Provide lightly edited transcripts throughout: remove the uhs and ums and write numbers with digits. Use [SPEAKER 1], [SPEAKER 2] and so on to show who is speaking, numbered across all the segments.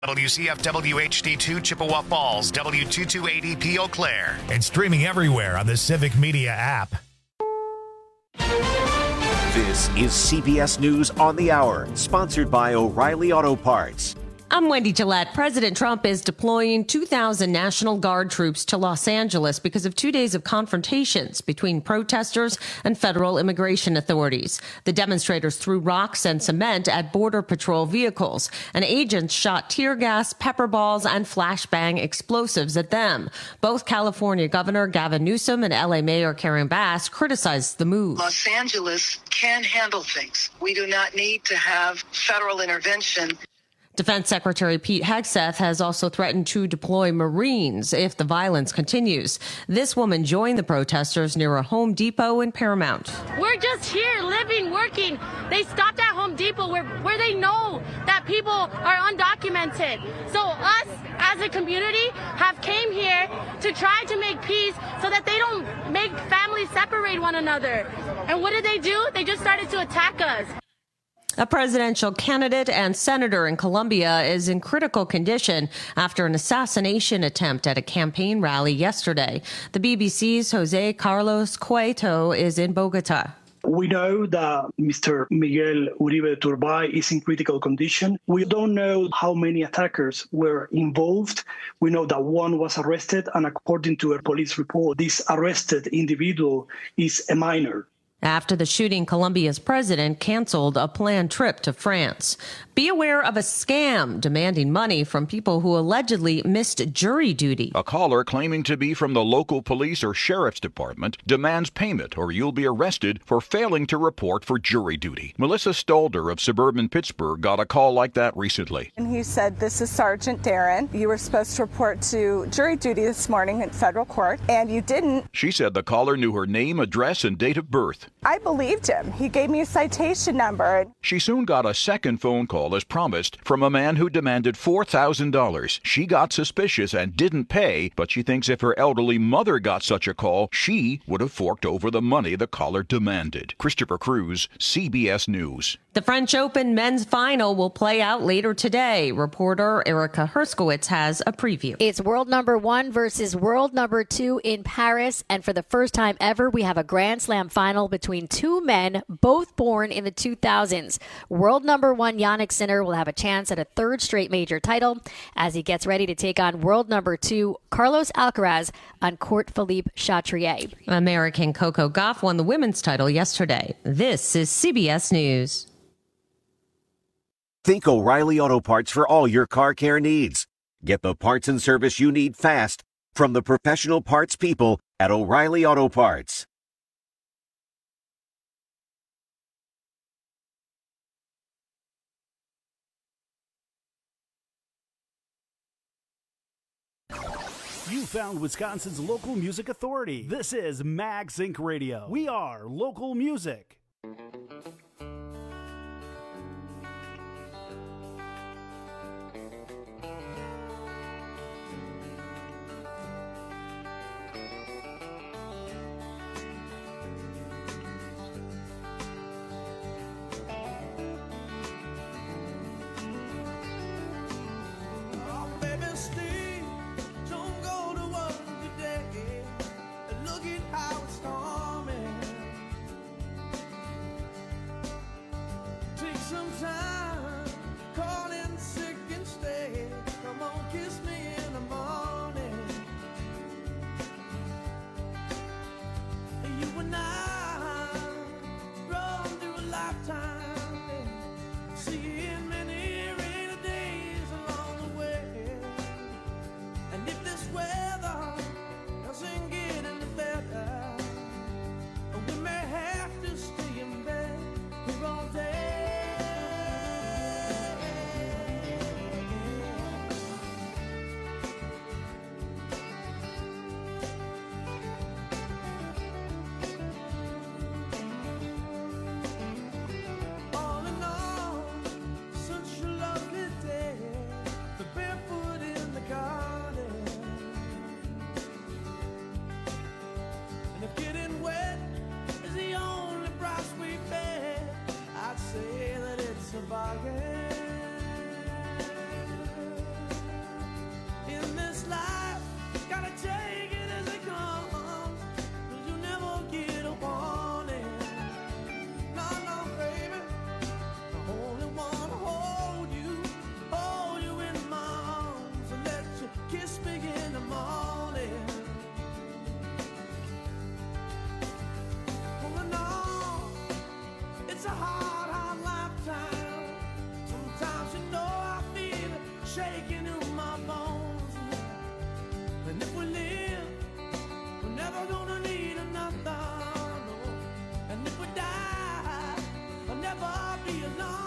[SPEAKER 1] WCFW HD2 Chippewa Falls, W2280P Eau Claire.
[SPEAKER 2] And streaming everywhere on the Civic Media app.
[SPEAKER 3] This is CBS News on the Hour, sponsored by O'Reilly Auto Parts.
[SPEAKER 4] I'm Wendy Gillette. President Trump is deploying 2,000 National Guard troops to Los Angeles because of 2 days of confrontations between protesters and federal immigration authorities. The demonstrators threw rocks and cement at Border Patrol vehicles, and agents shot tear gas, pepper balls, and flashbang explosives at them. Both California Governor Gavin Newsom and LA Mayor Karen Bass criticized the move.
[SPEAKER 5] Los Angeles can handle things. We do not need to have federal intervention.
[SPEAKER 4] Defense Secretary Pete Hegseth has also threatened to deploy Marines if the violence continues. This woman joined the protesters near a Home Depot in Paramount.
[SPEAKER 6] We're just here living, working. They stopped at Home Depot where they know that people are undocumented. So us as a community have came here to try to make peace so that they don't make families separate one another. And what did they do? They just started to attack us.
[SPEAKER 4] A presidential candidate and senator in Colombia is in critical condition after an assassination attempt at a campaign rally yesterday. The BBC's Jose Carlos Cueto is in Bogota.
[SPEAKER 7] We know that Mr. Miguel Uribe Turbay is in critical condition. We don't know how many attackers were involved. We know that one was arrested, and according to a police report, this arrested individual is a minor.
[SPEAKER 4] After the shooting, Colombia's president canceled a planned trip to France. Be aware of a scam demanding money from people who allegedly missed jury duty.
[SPEAKER 8] A caller claiming to be from the local police or sheriff's department demands payment or you'll be arrested for failing to report for jury duty. Melissa Stalder of suburban Pittsburgh got a call like that recently.
[SPEAKER 9] And he said, "This is Sergeant Darren. You were supposed to report to jury duty this morning in federal court, and you didn't."
[SPEAKER 8] She said the caller knew her name, address, and date of birth.
[SPEAKER 9] I believed him. He gave me a citation number.
[SPEAKER 8] She soon got a second phone call as promised from a man who demanded $4,000. She got suspicious and didn't pay, but she thinks if her elderly mother got such a call, she would have forked over the money the caller demanded. Christopher Cruz, CBS News.
[SPEAKER 4] The French Open men's final will play out later today. Reporter Erica Herskowitz has a preview.
[SPEAKER 10] It's world number 1 versus world number 2 in Paris. And for the first time ever, we have a Grand Slam final between two men, both born in the 2000s. World number 1 Jannik Sinner will have a chance at a third straight major title as he gets ready to take on world number 2 Carlos Alcaraz on court Philippe Chatrier.
[SPEAKER 4] American Coco Gauff won the women's title yesterday. This is CBS News.
[SPEAKER 3] Think O'Reilly Auto Parts for all your car care needs. Get the parts and service you need fast from the professional parts people at O'Reilly Auto Parts.
[SPEAKER 11] You found Wisconsin's local music authority. This is Mag Zinc Radio. We are local music.
[SPEAKER 12] shaking in my bones. And if we live, we're never gonna need another. No. And if we die, I'll never be alone.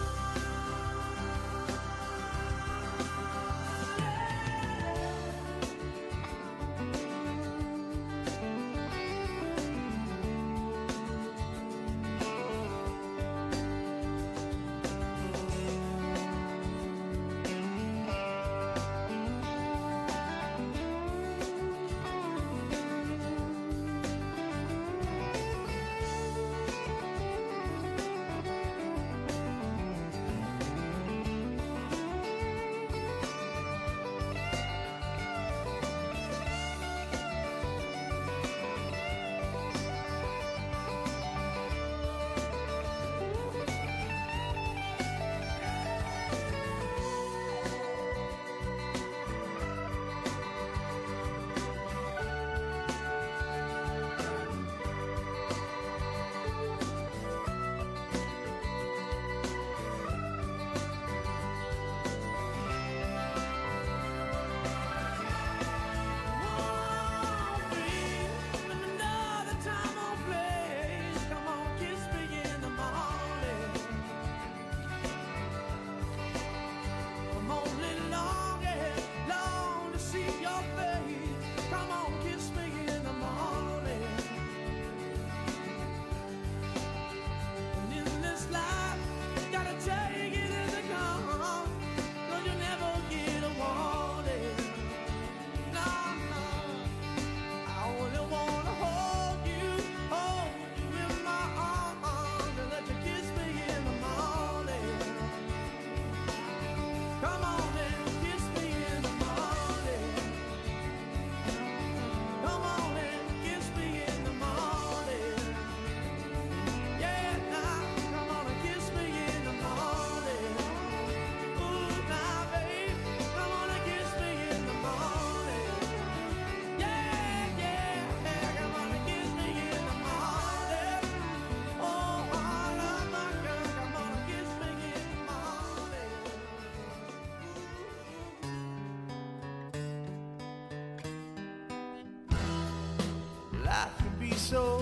[SPEAKER 12] Life can be so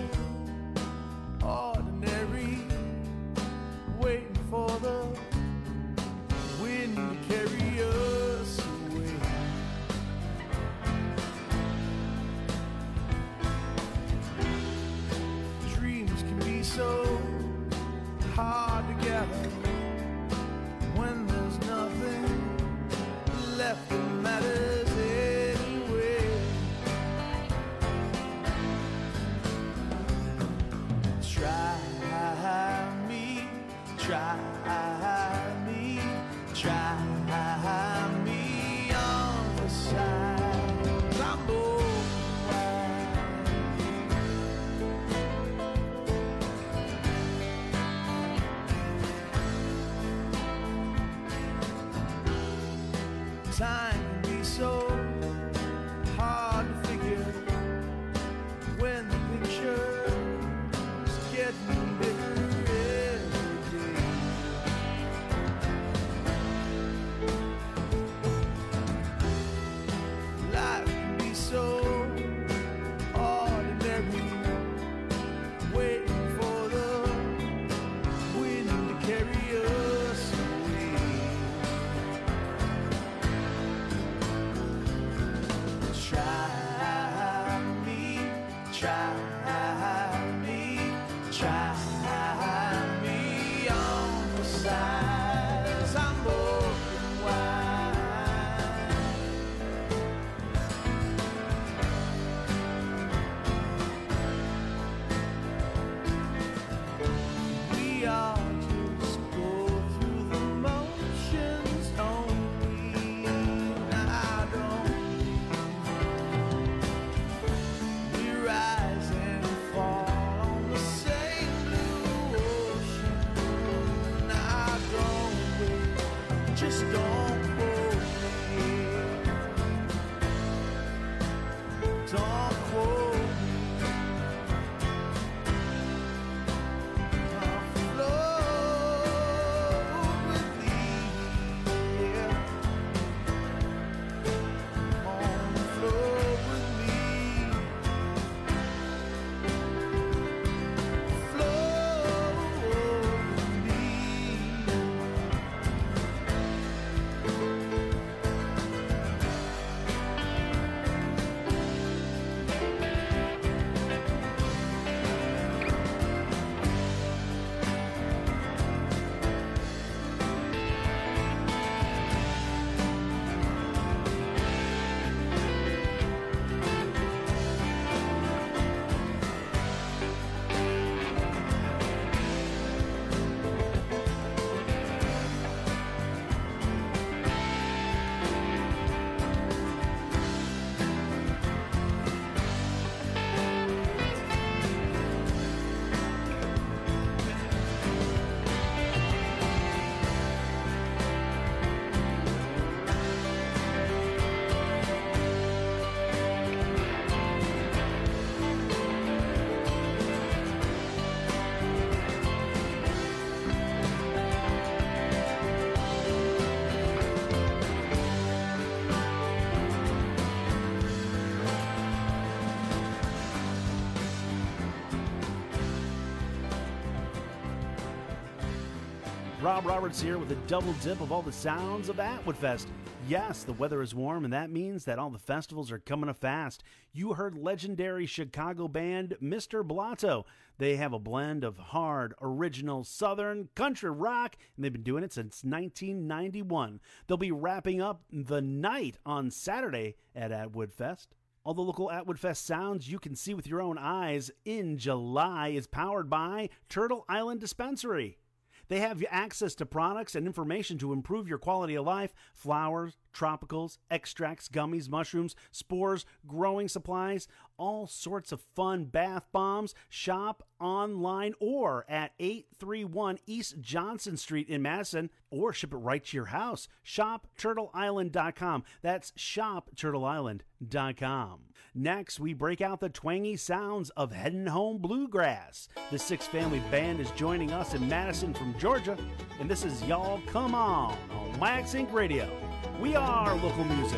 [SPEAKER 12] ordinary, waiting for the wind to carry us away. Dreams can be so hard to gather when there's nothing left that matters anyway. Try me, try me, try me on the side. I'm time can be so hard to figure when the picture's getting bigger every day. Life can be so ordinary, waiting for the wind to carry us away.
[SPEAKER 11] Rob Roberts here with a double dip of all the sounds of Atwood Fest. Yes, the weather is warm, and that means that all the festivals are coming up fast. You heard legendary Chicago band Mr. Blotto. They have a blend of hard, original, southern, country rock, and they've been doing it since 1991. They'll be wrapping up the night on Saturday at Atwood Fest. All the local Atwood Fest sounds you can see with your own eyes in July is powered by Turtle Island Dispensary. They have access to products and information to improve your quality of life: flowers, tropicals, extracts, gummies, mushrooms, spores, growing supplies, all sorts of fun bath bombs. Shop online or at 831 East Johnson Street in Madison, or ship it right to your house. ShopTurtleIsland.com. That's ShopTurtleIsland.com. Next, we break out the twangy sounds of Headin' Home Bluegrass. The Six Family Band is joining us in Madison from Georgia, and this is Y'all Come On Wax Inc. Radio. We are local music.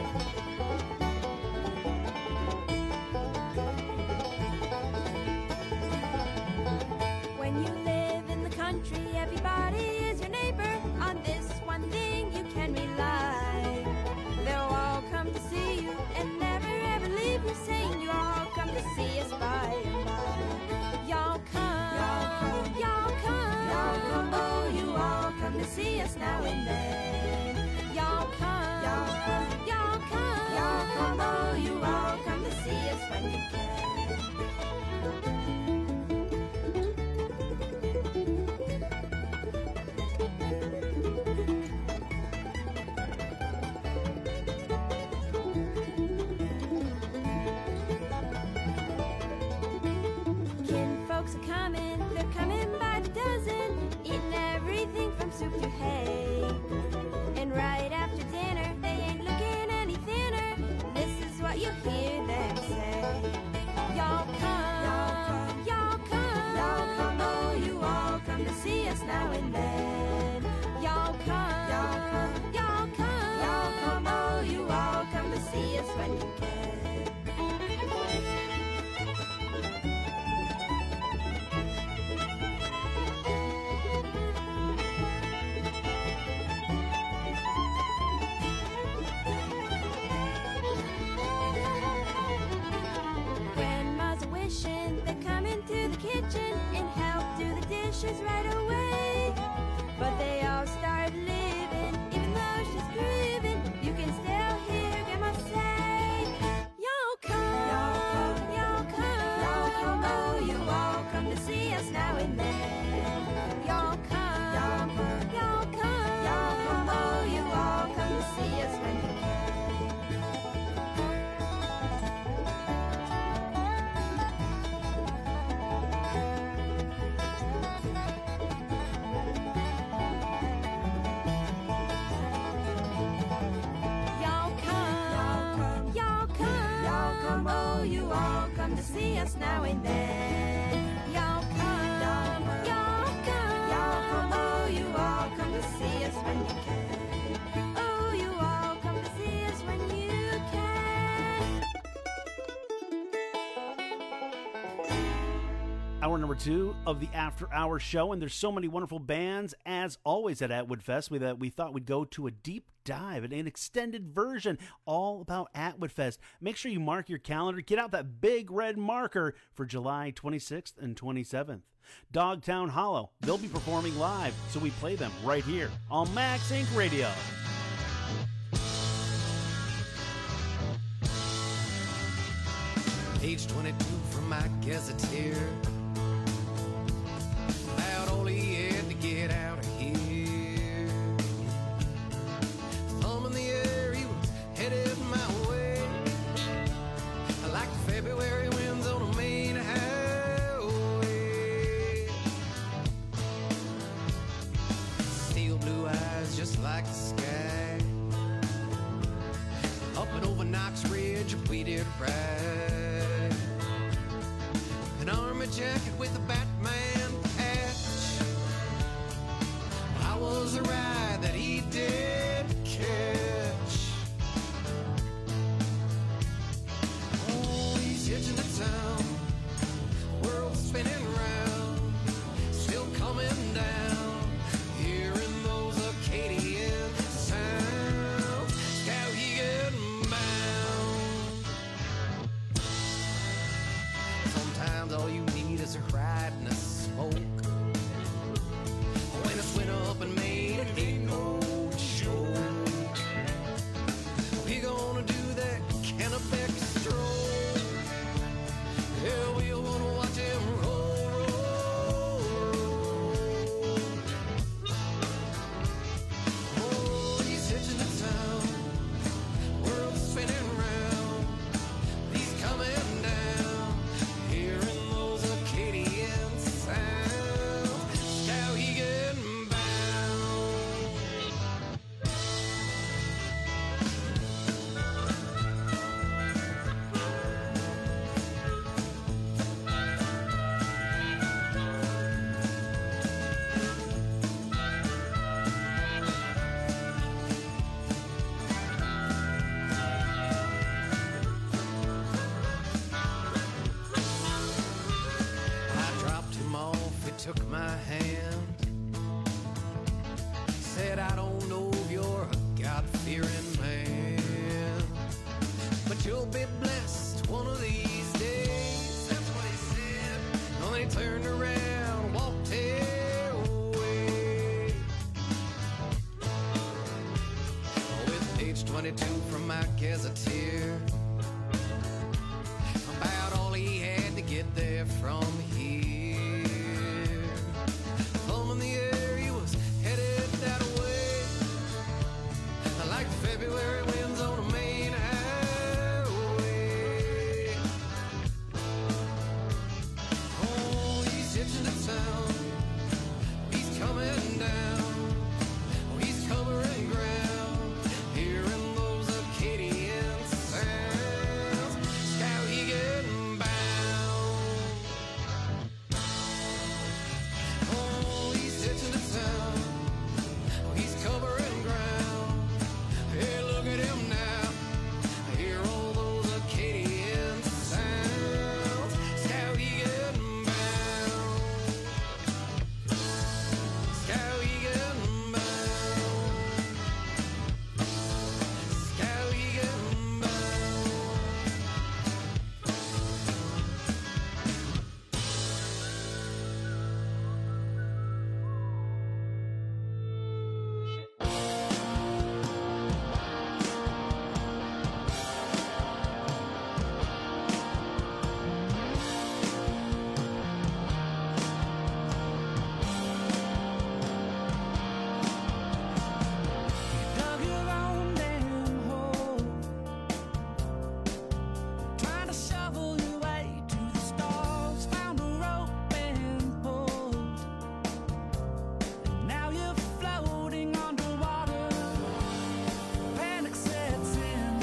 [SPEAKER 13] When you live in the country, everybody is your neighbor. On this one thing you can rely. They'll all come to see you and never ever leave you, saying you all come to see us by and by. Y'all come, y'all come, y'all come, y'all come, oh, you all come to see us now and then. Y'all come, y'all come, y'all come, y'all come, oh, you all come to see us when you can. Kinfolks are coming, they're coming by the dozen, eating everything from soup to hay. And right after dinner, they ain't looking any thinner. This is what you hear them say. Y'all come, y'all come, y'all come, y'all come, oh, you all come to see us now and then. Y'all come, y'all come, y'all come, y'all come, oh, you all come to see us when you can. They come into the kitchen and help do the dishes right away. But they all start living, even though she's grieving. You can still hear Grandma say, y'all come, y'all come, y'all come, y'all come, oh, you all come to see us now and then. Y'all come, y'all come, y'all come, y'all come, oh, you all come to see us when you can. Oh, you all come to see us now and then. Y'all come, y'all come, y'all come, oh, you all come to see us when you can. Oh, you all come to see us when you can.
[SPEAKER 11] Hour number 2 of the After Hours show, and there's so many wonderful bands, as always at Atwood Fest. We thought we'd go to a deep dive, an extended version all about Atwood Fest. Make sure you mark your calendar. Get out that big red marker for July 26th and 27th. Dogtown Hollow, they'll be performing live, so we play them right here on Max Inc. Radio.
[SPEAKER 14] Age 22 from my gazetteer, about all he had to get out of here. Thumb in the air, he was headed my way, like the February winds on a main highway. Steel blue eyes just like the sky, up and over Knox Ridge we did ride. An army jacket with a Batman patch, I was a ride that he did catch. Oh, he's hitching to town, world spinning round, still coming down here in took my hand. He said, I don't know if you're a God-fearing man, but you'll be blessed one of these days. That's what he said. And he turned around, walked away. With age 22 from my gazetteer, about all he had to get there from here. Thumb in the air, he was headed that way, like February winds on a main highway. Oh, he's hitching to town, he's coming down, oh, he's covering ground, hearing those Acadian sounds. How he getting bound? Oh, he's hitching to town, oh, he's covering ground. Hey, look at him now. Hear all those Acadian sounds. How he getting bound? How he getting bound? How he getting bound?
[SPEAKER 12] Dug your own damn hole, trying to shovel your way to the stars. Found a rope and pulled, and now you're floating underwater. Panic sets in.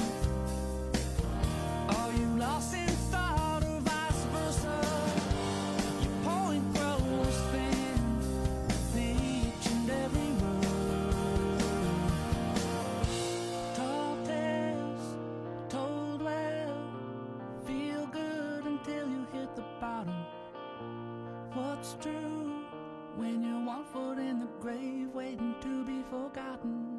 [SPEAKER 12] Are you lost in thought or vice versa? Your point grows thin with each and every word. Tall tales told well, feel good until you hit the bottom. What's true when you're 1 foot in the grave waiting to be forgotten?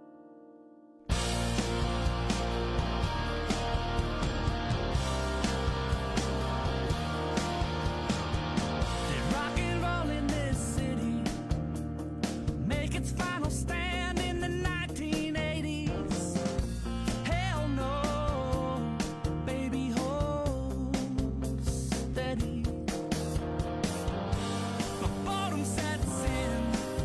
[SPEAKER 12] Did rock and roll in this city make its final stand in the 1980s? Hell no, baby, hold steady. My boredom sets in.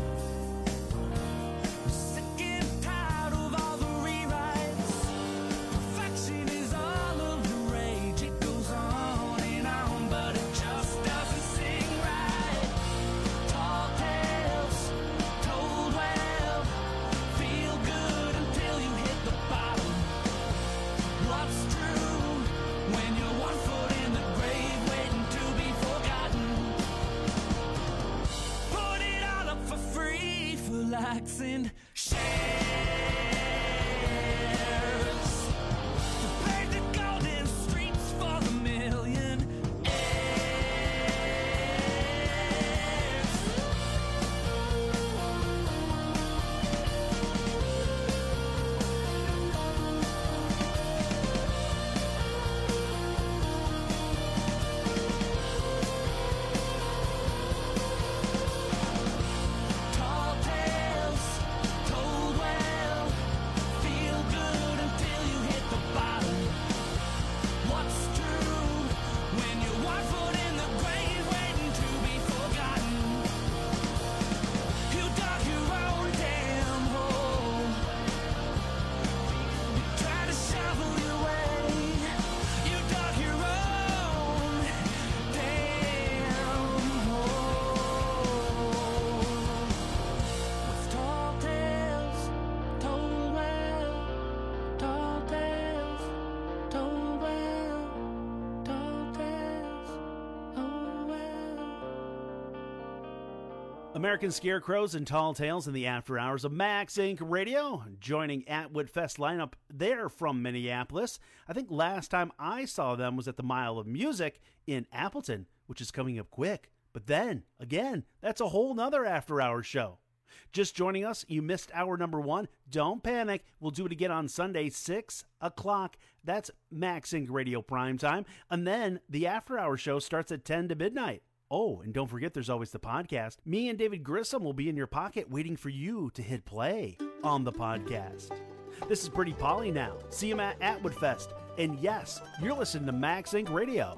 [SPEAKER 12] I'm sick and tired of all the rewrites. Perfection is all of the rage. It goes on and on, but it just doesn't sing right. Tall tales told well, feel good until you hit the bottom. What's true when you're 1 foot in the grave waiting to be forgotten? Put it all up for free for likes and shares. To pave the golden streets for the millionaires. Tall tales told well, feel good until you hit the bottom. What's true when you're 1 foot in the grave waiting to be forgotten? You dug your own damn hole, you tried to shovel your way. You dug your own damn hole. With tall tales told well, tall tales told well, tall tales told well.
[SPEAKER 11] American Scarecrows and Tall Tales in the after hours of Max Inc. Radio. Joining Atwood Fest lineup there from Minneapolis. I think last time I saw them was at the Mile of Music in Appleton, which is coming up quick. But then, again, that's a whole nother after-hours show. Just joining us, you missed hour number 1. Don't panic. We'll do it again on Sunday, 6 o'clock. That's Max Inc. Radio Prime Time. And then the after-hour show starts at 10 to midnight. Oh, and don't forget there's always the podcast. Me and David Grissom will be in your pocket waiting for you to hit play on the podcast. This is Pretty Polly now. See him at Atwood Fest. And yes, you're listening to Max Inc. Radio.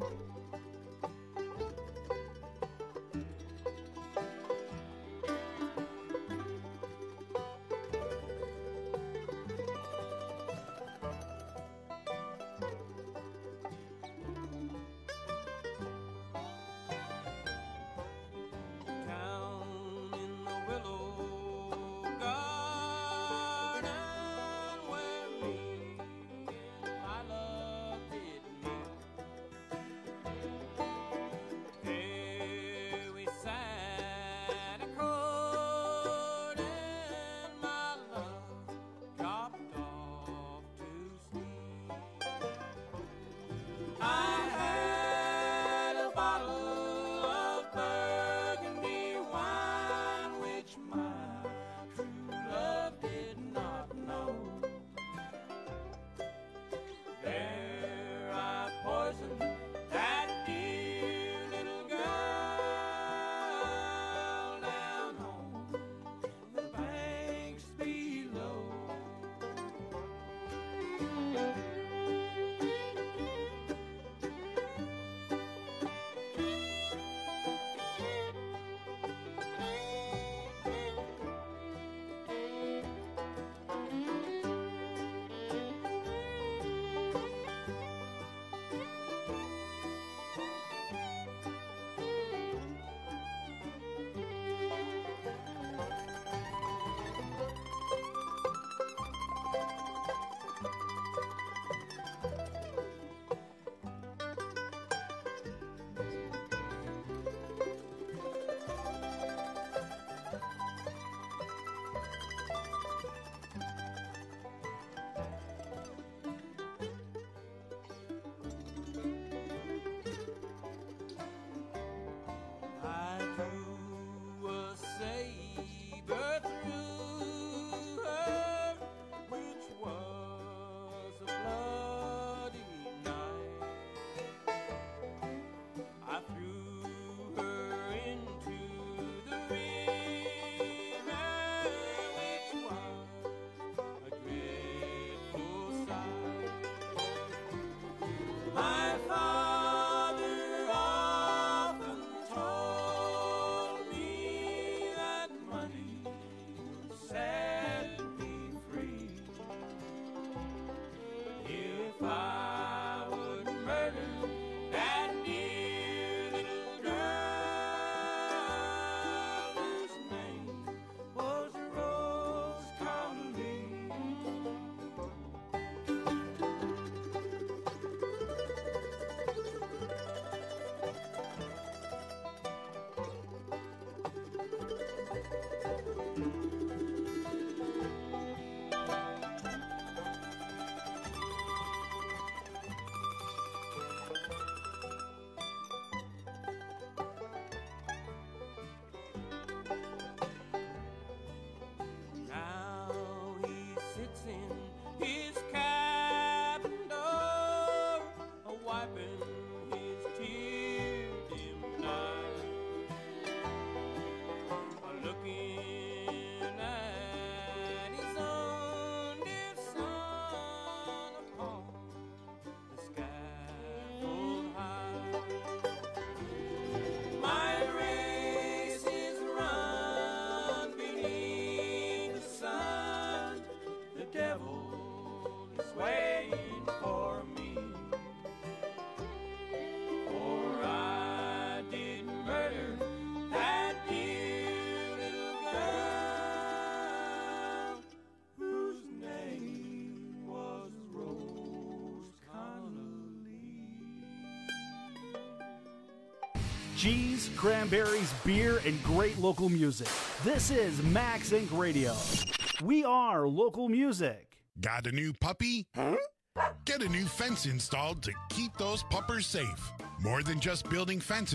[SPEAKER 11] Cheese, cranberries, beer, and great local music. This is Max Inc. Radio. We are local music.
[SPEAKER 15] Got a new puppy? Huh? Get a new fence installed to keep those puppers safe. More than just building fences,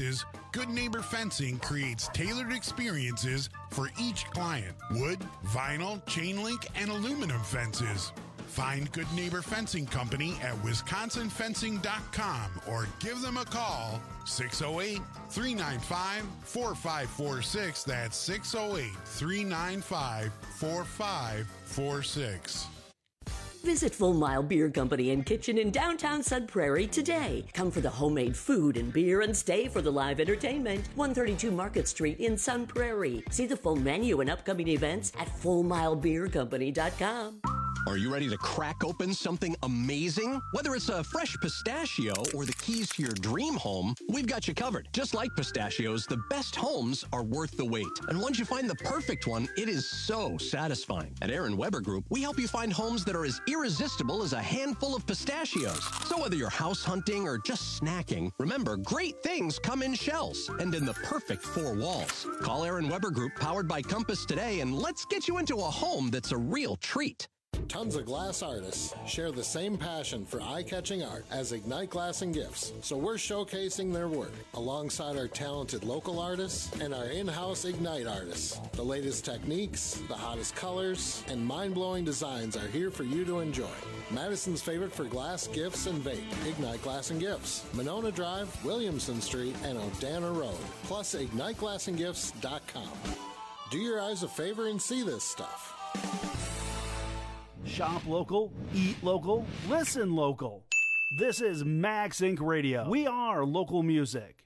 [SPEAKER 15] Good Neighbor Fencing creates tailored experiences for each client. Wood, vinyl, chain link, and aluminum fences. Find Good Neighbor Fencing Company at wisconsinfencing.com or give them a call, 608-395-4546. That's 608-395-4546.
[SPEAKER 16] Visit Full Mile Beer Company and Kitchen in downtown Sun Prairie today. Come for the homemade food and beer and stay for the live entertainment. 132 Market Street in Sun Prairie. See the full menu and upcoming events at FullMileBeerCompany.com.
[SPEAKER 17] Are you ready to crack open something amazing? Whether it's a fresh pistachio or the keys to your dream home, we've got you covered. Just like pistachios, the best homes are worth the wait. And once you find the perfect one, it is so satisfying. At Aaron Weber Group, we help you find homes that are as irresistible as a handful of pistachios. So whether you're house hunting or just snacking, remember, great things come in shells and in the perfect 4 walls. Call Aaron Weber Group, powered by Compass, today, and let's get you into a home that's a real treat.
[SPEAKER 18] Tons of glass artists share the same passion for eye-catching art as Ignite Glass and Gifts, so we're showcasing their work alongside our talented local artists and our in-house Ignite artists. The latest techniques, the hottest colors, and mind-blowing designs are here for you to enjoy. Madison's favorite for glass, gifts, and vape, Ignite Glass and Gifts. Monona Drive, Williamson Street, and Odana Road. Plus, IgniteGlassandGifts.com. Do your eyes a favor and see this stuff.
[SPEAKER 11] Shop local, eat local, listen local. This is Max Inc. Radio. We are local music.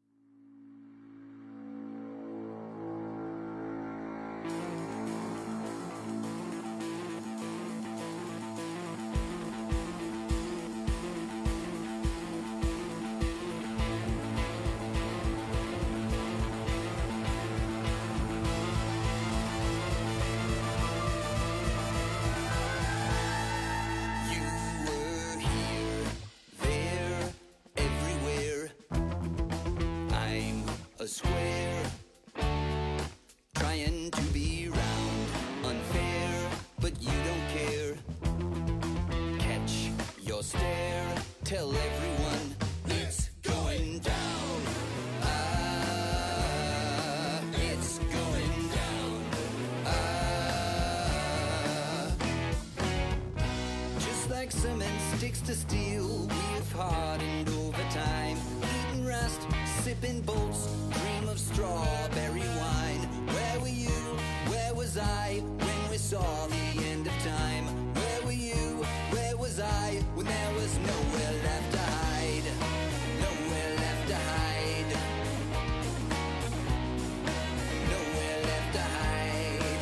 [SPEAKER 19] A square, trying to be round, unfair, but you don't care. Catch your stare, tell everyone it's going down. It's going down. Just like cement sticks to steel, we've hardened over time, eating rust, sipping bolts, dream of strawberry wine. Where were you? Where was I when we saw the end of time? Where were you? Where was I when there was nowhere left to hide? Nowhere left to hide. Nowhere left to hide.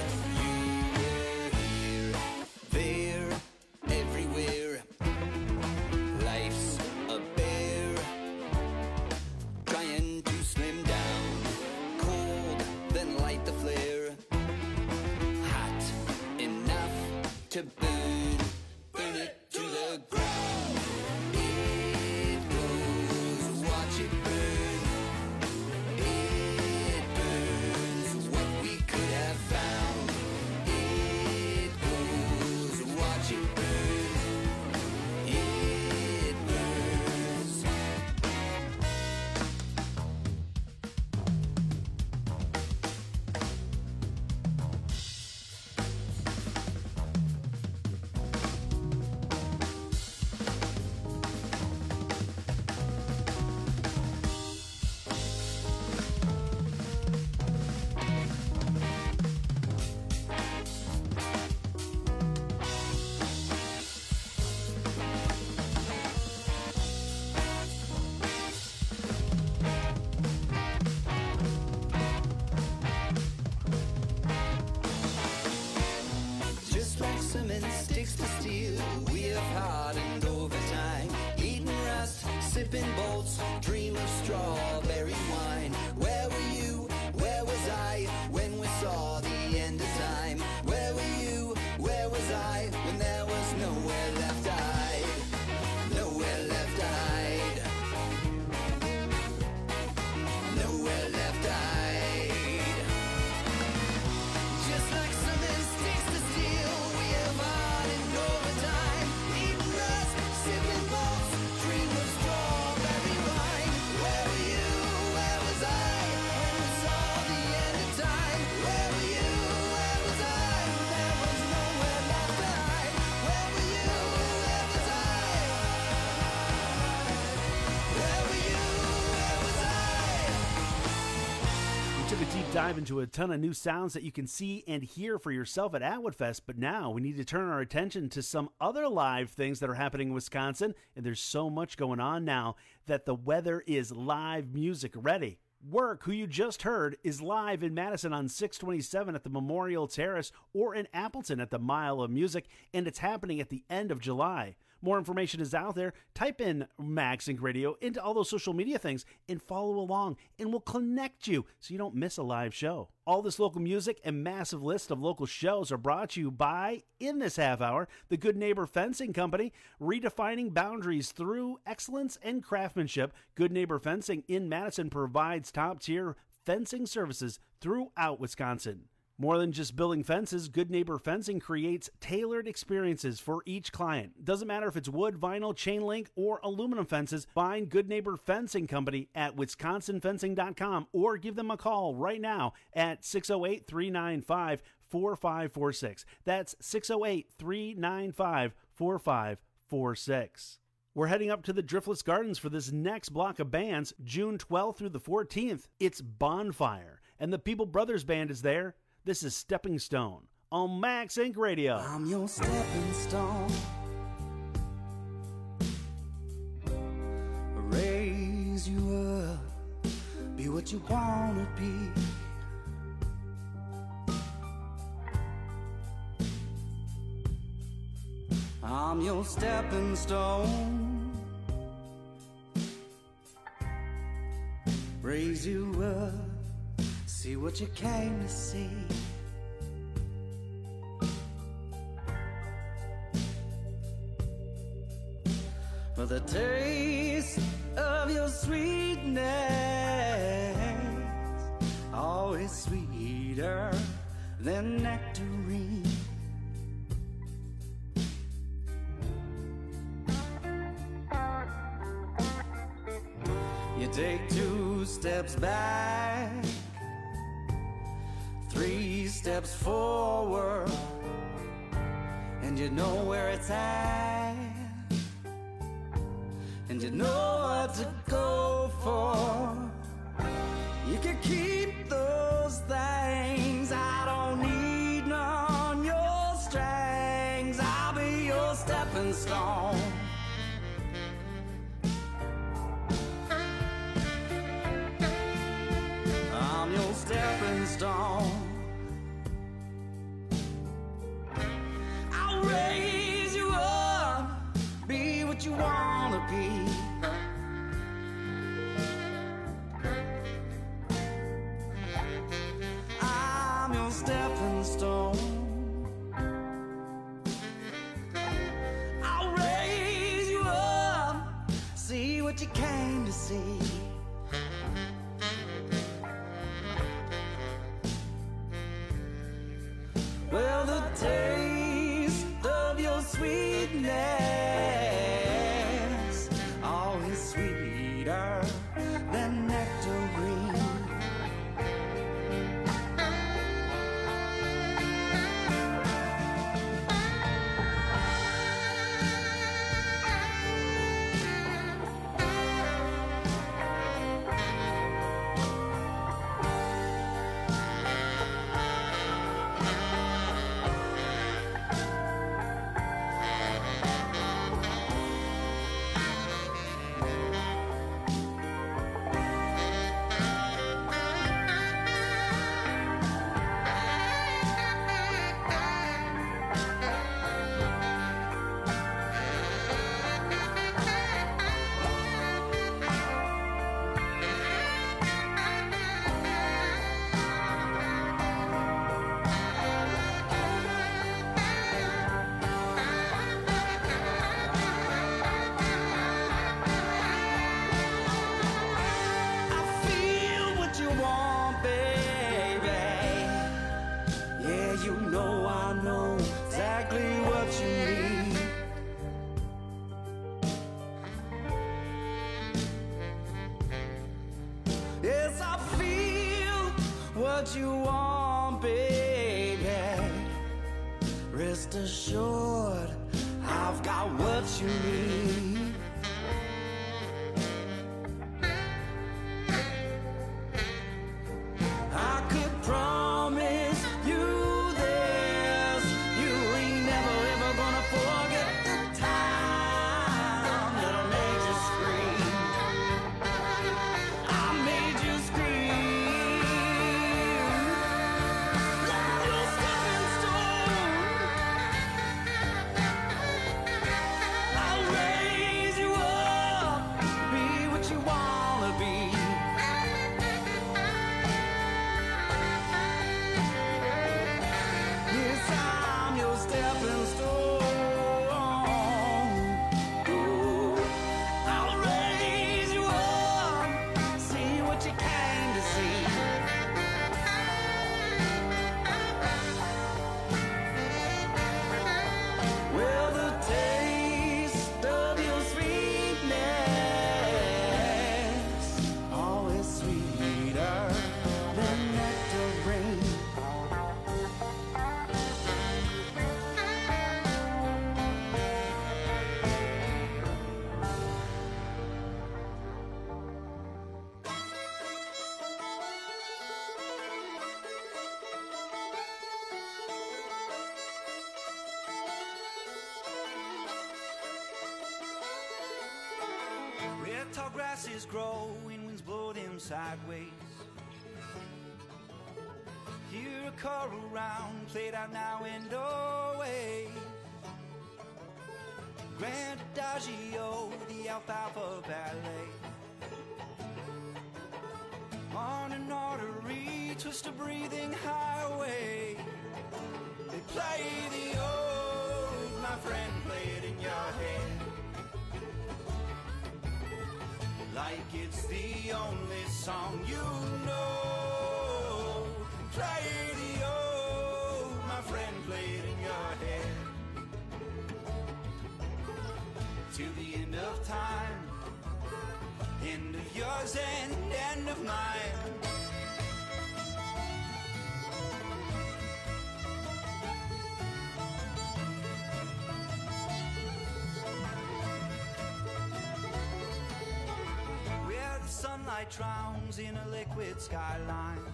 [SPEAKER 19] You were here, there, everywhere. Life's a bear, trying to slim down, cold, then light the flare, hot enough to burn it to the ground. It goes, watch it burn. It burns what we could have found. It goes, watch it burn. It burns. Just like cement sticks to steel, we have hardened over time, eating rust, sipping bolts, dream of strawberry wine. Where were you? Where was I when we saw the end of time? Where were you? Where was I when there was nowhere left to hide? Nowhere left to hide. Nowhere left to hide. Just like cement sticks to steel, we have hardened over time, eating rust, sipping bolts, dream of strawberry wine. Where were you?
[SPEAKER 11] dive into a ton of new sounds that you can see and hear for yourself at Atwood Fest, but now we need to turn our attention to some other live things that are happening in Wisconsin, and there's so much going on now that the weather is live music ready. Work, who you just heard, is live in Madison on 627 at the Memorial Terrace or in Appleton at the Mile of Music, and it's happening at the end of July. More information is out there. Type in Max Inc. Radio into all those social media things and follow along, and we'll connect you so you don't miss a live show. All this local music and massive list of local shows are brought to you by, in this half hour, the Good Neighbor Fencing Company, redefining boundaries through excellence and craftsmanship. Good Neighbor Fencing in Madison provides top-tier fencing services throughout Wisconsin. More than just building fences, Good Neighbor Fencing creates tailored experiences for each client. Doesn't matter if it's wood, vinyl, chain link, or aluminum fences, find Good Neighbor Fencing Company at wisconsinfencing.com or give them a call right now at 608-395-4546. That's 608-395-4546. We're heading up to the Driftless Gardens for this next block of bands, June 12th through the 14th. It's Bonfire, and the People Brothers Band is there. This is Stepping Stone on Max Inc. Radio.
[SPEAKER 19] I'm your stepping stone. Raise you up. Be what you wanna be. I'm your stepping stone. Raise you up. See what you came to see. For the taste of your sweetness, always sweeter than nectarine. You take 2 steps back, 3 steps forward, and you know where it's at, and you know what to go for. You can keep those things, I don't need none, your strings, I'll be your stepping stone. I'm your stepping stone. I'll raise you up, be what you wanna be. I'm your stepping stone. I'll raise you up, see what you came to see. Well, the taste of your sweetness, always sweeter than nectarine. what you want, baby. Rest assured, I've got what you need. I could where tall grasses grow and winds blow them sideways. Hear a choral round played out now and always. Grand Adagio, the Alfalfa Ballet. On an artery, twist a breathing highway. They play the ode, my friend, play it in your head. Like it's the only song you know. Play the ode, my friend, play it in your head. To the end of time, end of yours and end of mine. Where the sunlight drowns in a liquid skyline.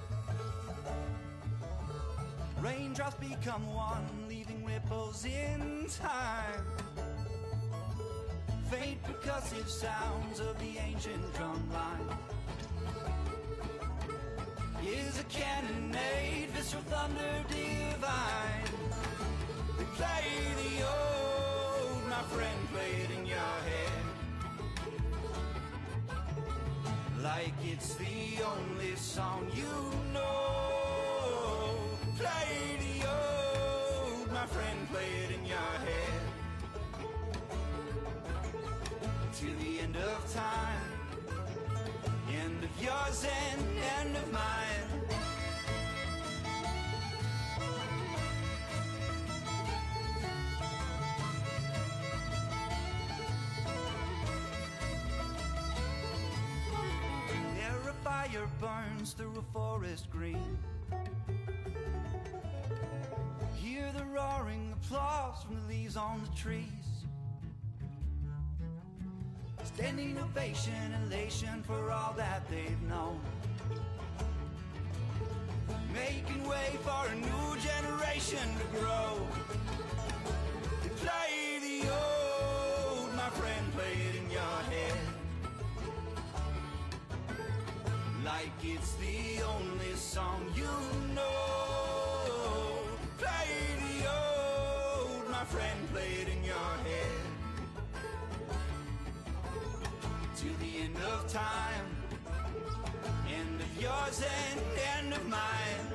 [SPEAKER 19] Raindrops become one, leaving ripples in time. Faint percussive sounds of the ancient drum line. Is a cannonade, visceral thunder divine. They play the ode, my friend, play it in your head. Like it's the only song you know. Play the ode, my friend, play it in your head. To the end of time, end of yours and end of mine. There a fire burns through a forest green. Hear the roaring applause from the leaves on the trees. Standing ovation, elation for all that they've known. Making way for a new generation to grow. They play the ode, my friend, play it in your head. Like it's the only song you know. Play the ode, my friend, play it in your head. To the end of time, end of yours and end of mine.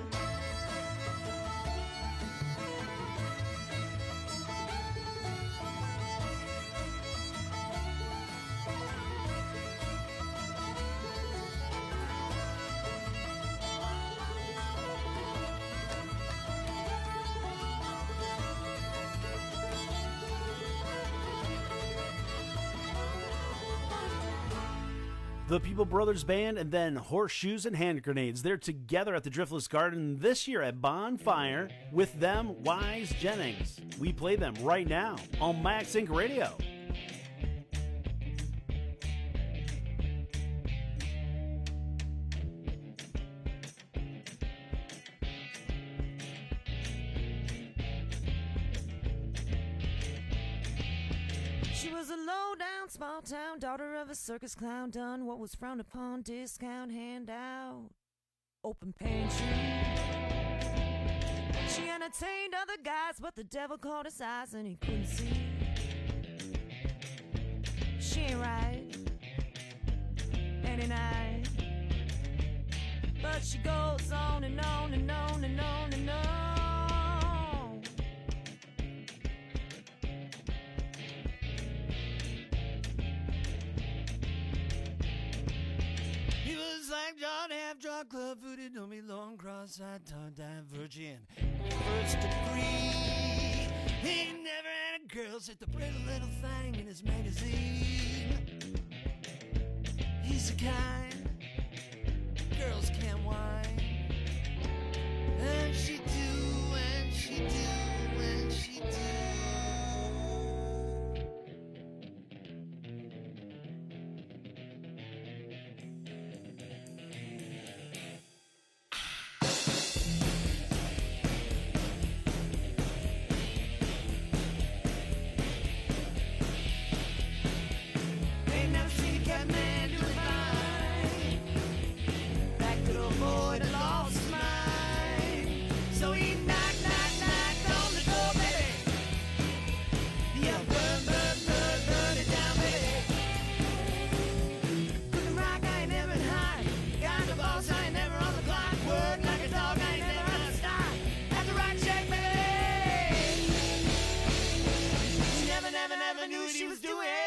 [SPEAKER 11] The People Brothers Band, and then Horseshoes and Hand Grenades. They're together at the Driftless Garden this year at Bonfire. With them, Wise Jennings. We play them right now on Max Inc. Radio.
[SPEAKER 20] Small town, daughter of a circus clown, done what was frowned upon, discount handout, open pantry. She entertained other guys, but the devil caught his eyes and he couldn't see. She ain't right any night, but she goes on and on and on and on and on. Like John half drunk, club footed, don't be long, cross-eyed, tongue divergent. First degree, he never had a girl, sit the pretty little thing in his magazine. He's the kind girls can't whine, and she do, and she do, and she do. Ain't never seen a cat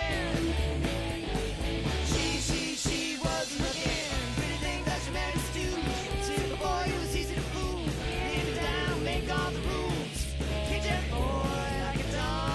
[SPEAKER 12] looking. She wasn't looking. Pretty things that she married to. Took a boy who was easy to fool. Leave it down, make all the rules. Kick that boy like a dog.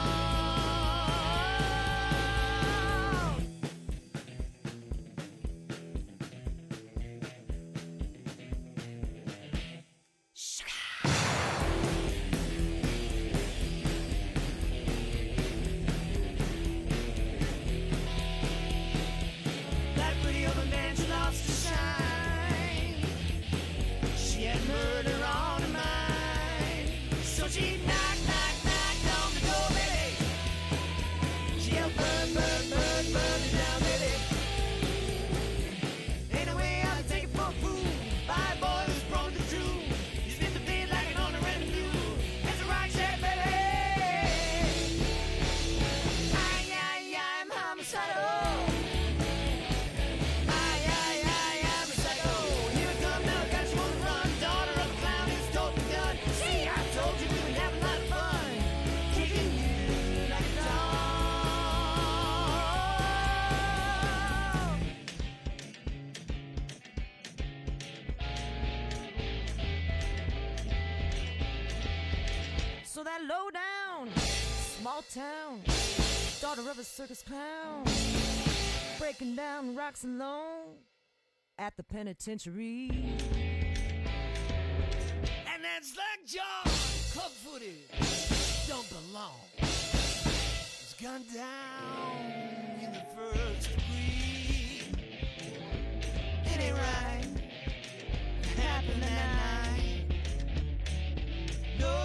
[SPEAKER 12] That pretty old man, she lost her shine. She had murder on her mind. So she knocked on the door, baby. She yelled, burn, burn, burn, burn it down, baby. Ain't no way I'll take it for a fool. Bye, boy, who's prone to true. You spin the beat like an on the red and blue. It's a rock shack, baby. I'm homicidal. I'm a psycho. Here I come now, got you on the run. Daughter of a clown who's told me gun. See, I told you we would have a lot of fun. Kicking you like a dog. So that low down, small town, daughter of a circus clown, breaking down rocks alone at the penitentiary. And that slack jaw, club-footed, don't belong. It's gone down in the first degree. It ain't right. It happened that night. No.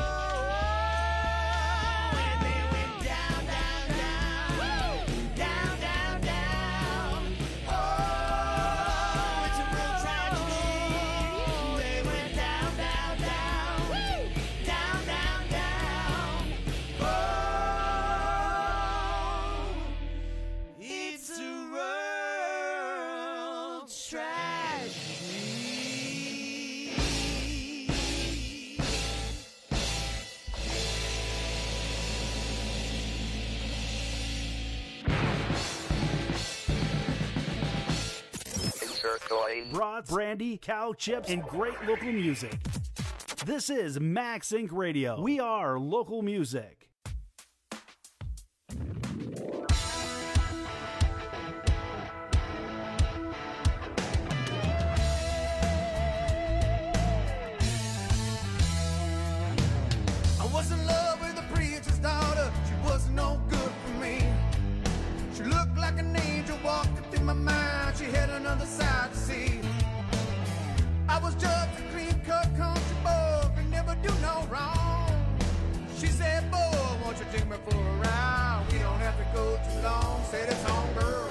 [SPEAKER 12] And they went down, down, down. Woo! Down, down, down. Oh, it's a real tragedy. They went down, down, down. Woo! Down, down, down. Oh, it's a world tragedy.
[SPEAKER 11] Brats, brandy, cow chips, and great local music. This is Max Inc. Radio. We are local music.
[SPEAKER 12] I was in love with the preacher's daughter. She wasn't no good for me. She looked like an angel walking through my mind. She had another side to see. I was just a clean-cut country boy, could never do no wrong. She said, boy, won't you take me for a ride? We don't have to go too long. Said it's home, girl.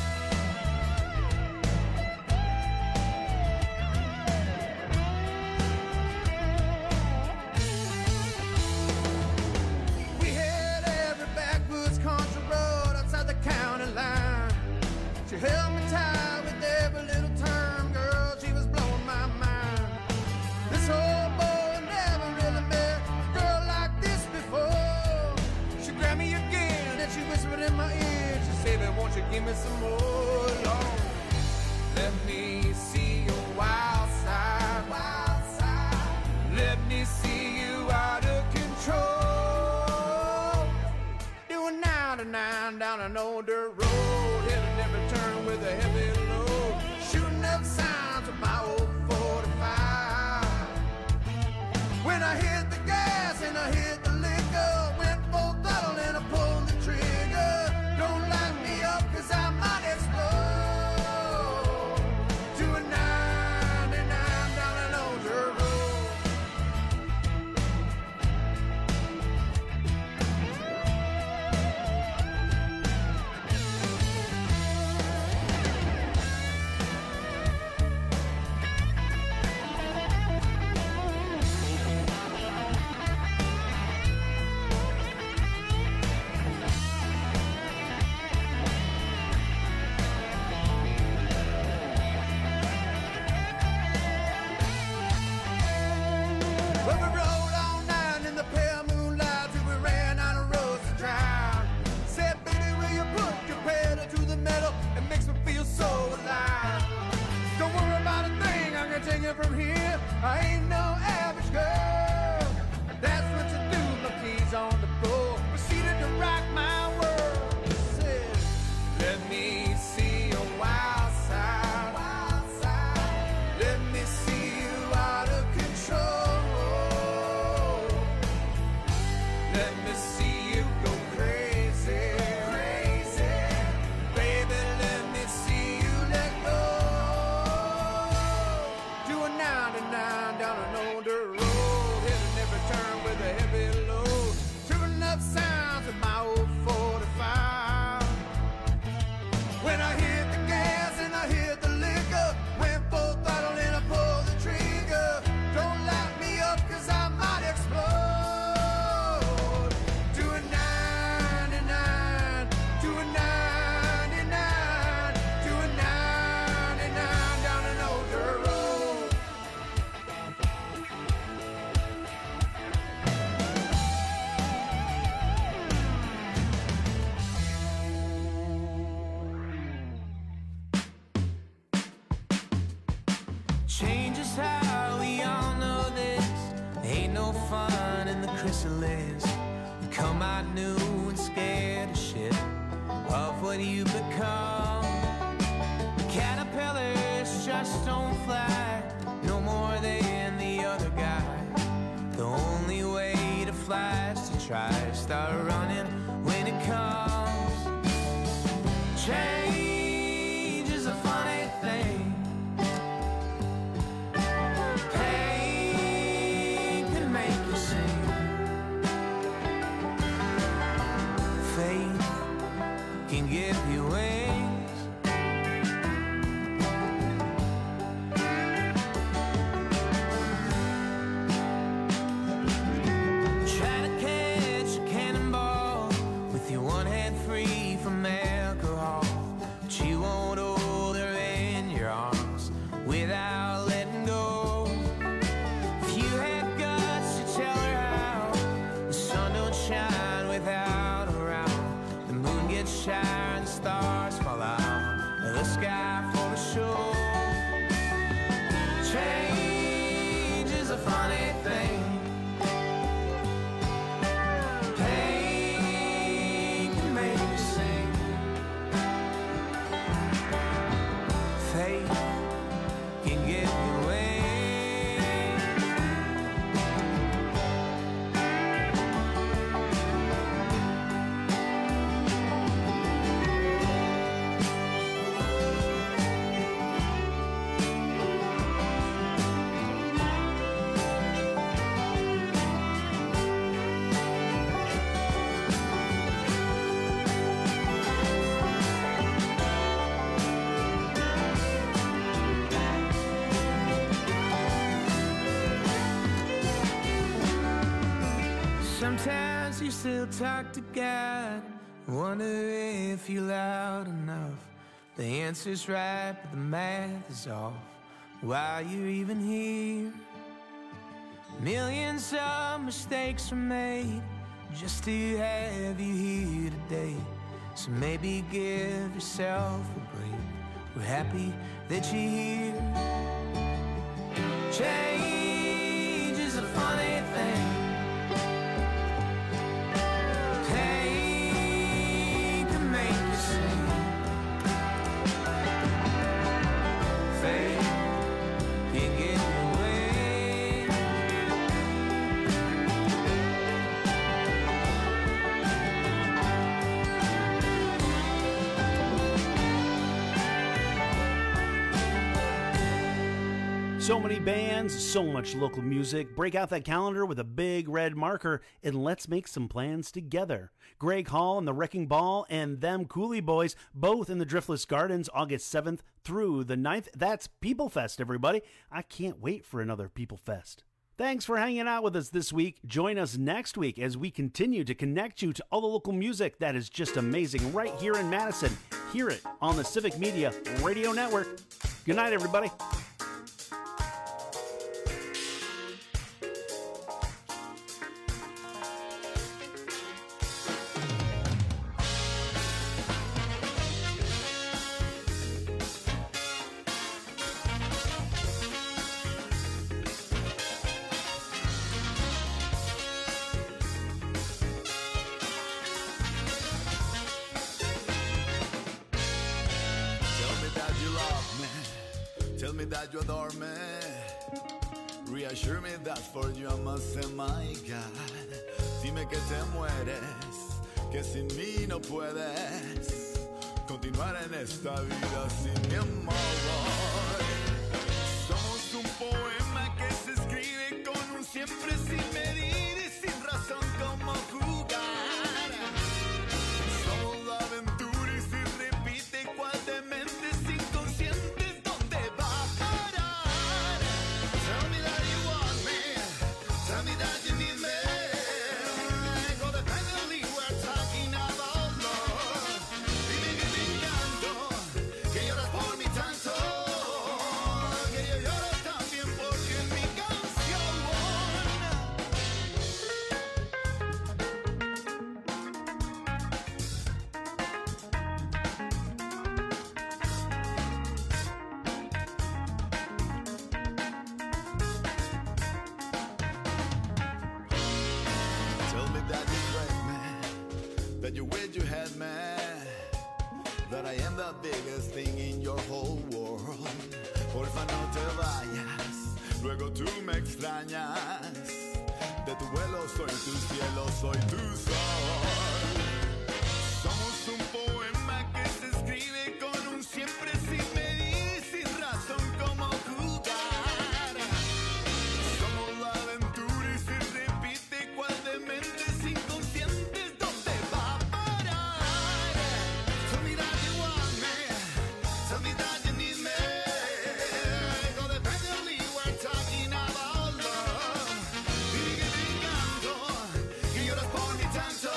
[SPEAKER 12] We had every backwoods country road outside the county line. She held me tight with every little turn, girl. She was blowing my mind. This old boy never really met a girl like this before. She grabbed me again and she whispered in my ear. She said, "Baby, won't you give me some more, Lord? Let me see your wild side, wild side. Let me see you out of control. Doing 99 down an old dirt road, hitting every turn with a heavy load, shooting up signs with my old 45. When I hit the gas and I hit the liquor, went full throttle and I pulled the trigger. Don't light me up 'cause I might explode. Doing 99 down an old dirt road.
[SPEAKER 21] chrysalis. You come out new and scared of shit, of what you become. Caterpillars just don't fly, no more than the other guy. The only way to fly is to try, start running when it comes. Change is a funny thing. Pain can make you sing. Faith can give you wings. Shine, stars fall out of the sky for the show. Change is a funny thing. Pain can make you sing. Faith can give you wings. Sometimes you still talk to God, wonder if you're loud enough. The answer's right, but the math is off. Why you're even here? Millions of mistakes were made just to have you here today. So maybe give yourself a break. We're happy that you're here. Change is a funny thing.
[SPEAKER 11] So many bands, so much local music. Break out that calendar with a big red marker and let's make some plans together. Greg Hall and the Wrecking Ball and them Cooley Boys, both in the Driftless Gardens, August 7th through the 9th. That's People Fest, everybody. I can't wait for another People Fest. Thanks for hanging out with us this week. Join us next week as we continue to connect you to all the local music that is just amazing right here in Madison. Hear it on the Civic Media Radio Network. Good night, everybody.
[SPEAKER 22] Tell me that you adore me. Reassure me that for you I must say my God. Dime que te mueres, que sin mí no puedes continuar en esta vida sin mi amor. Somos un poema que se escribe con un siempre sin medir y sin razón como jugar. Somos la aventura y se repite cual dementes inconscientes. ¿Dónde va a parar? Tell me that you want me. Tell me that you need me. Codependently we're talking about love. Dime que te encanto, que lloras por mi tanto, que yo lloro también porque en mi canción. that I am the biggest thing in your whole world. Porfa, no te vayas, luego tú me extrañas. De tu vuelo soy tu cielo, soy tu sol. Somos un poema que se escribe con un siempre sin medir, sin razón como jugar. Somos la aventura y se repite cual dementes inconscientes. ¿Dónde va a parar? Tell me that you want me, tell me that you need me. Codependently we're talking about love. Y que te encanto, que lloras por mi tanto.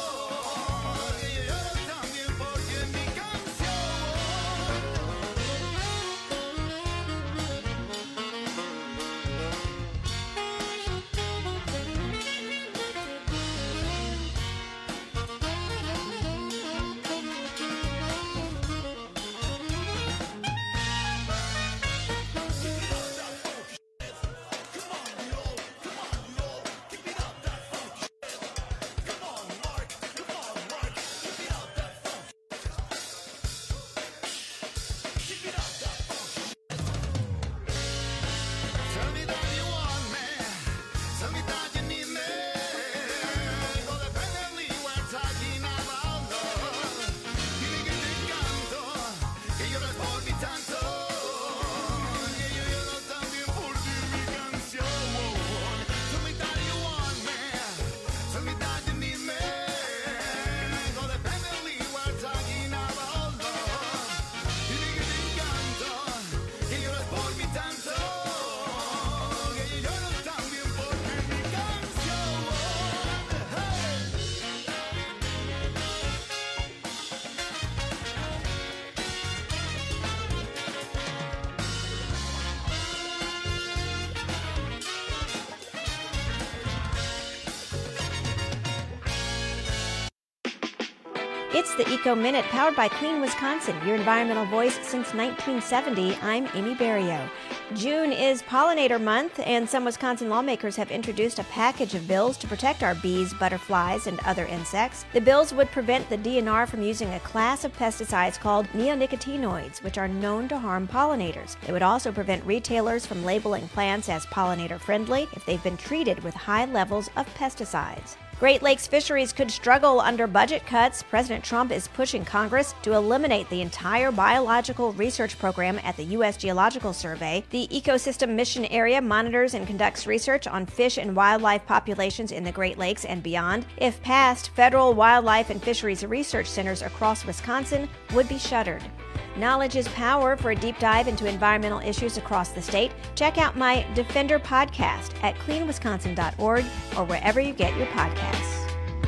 [SPEAKER 1] It's the Eco Minute, powered by Clean Wisconsin, your environmental voice since 1970. I'm Amy Berrio. June is Pollinator Month, and some Wisconsin lawmakers have introduced a package of bills to protect our bees, butterflies, and other insects. The bills would prevent the DNR from using a class of pesticides called neonicotinoids, which are known to harm pollinators. They would also prevent retailers from labeling plants as pollinator-friendly if they've been treated with high levels of pesticides. Great Lakes fisheries could struggle under budget cuts. President Trump is pushing Congress to eliminate the entire biological research program at the U.S. Geological Survey. The Ecosystem Mission Area monitors and conducts research on fish and wildlife populations in the Great Lakes and beyond. If passed, federal wildlife and fisheries research centers across Wisconsin would be shuttered. Knowledge is power. For a deep dive into environmental issues across the state, check out my Defender podcast at cleanwisconsin.org or wherever you get your podcasts.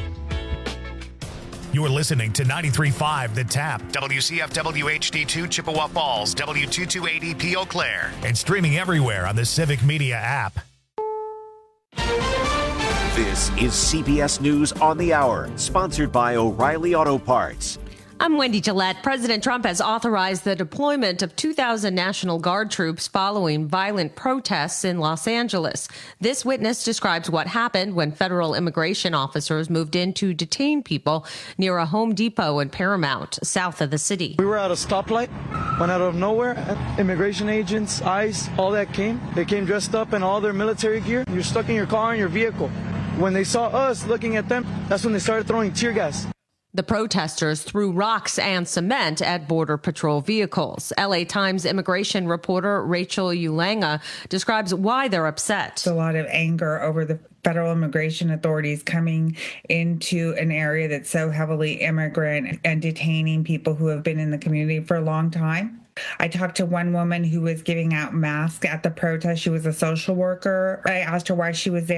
[SPEAKER 2] You're listening to 93.5 The Tap, WCFW HD2 Chippewa Falls, W228EP Eau Claire, and streaming everywhere on the Civic Media app.
[SPEAKER 3] This is CBS News on the Hour, sponsored by O'Reilly Auto Parts.
[SPEAKER 4] I'm Wendy Gillette. President Trump has authorized the deployment of 2,000 National Guard troops following violent protests in Los Angeles. This witness describes what happened when federal immigration officers moved in to detain people near a Home Depot in Paramount, south of the city.
[SPEAKER 23] We were at a stoplight when out of nowhere, immigration agents, ICE, all that came. They came dressed up in all their military gear. You're stuck in your car, in your vehicle. When they saw us looking at them, that's when they started throwing tear gas.
[SPEAKER 4] The protesters threw rocks and cement at Border Patrol vehicles. LA Times immigration reporter Rachel Ulanga describes why they're upset.
[SPEAKER 24] There's a lot of anger over the federal immigration authorities coming into an area that's so heavily immigrant and detaining people who have been in the community for a long time. I talked to one woman who was giving out masks at the protest. She was a social worker. I asked her why she was there.